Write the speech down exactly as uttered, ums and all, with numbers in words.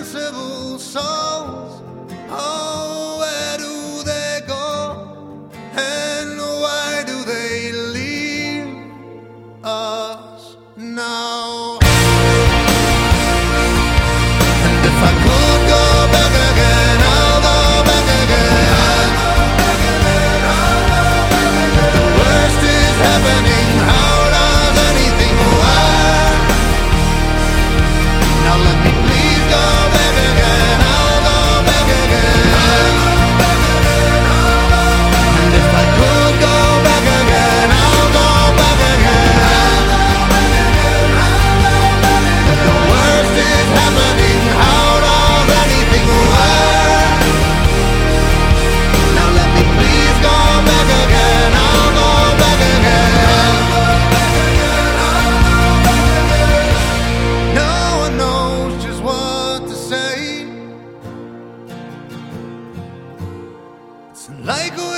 sensible souls. Oh, where do they go? And why do they leave us now? And if I could go back again, I'll go back again. The worst is happening. How does anything work? Now let me please go back again. I'll go back again. And if I could go back again, I'll go back again. The worst is happening. How does anything work? Now let me please go back again. I'll go back again. No one knows just what to say. It's like a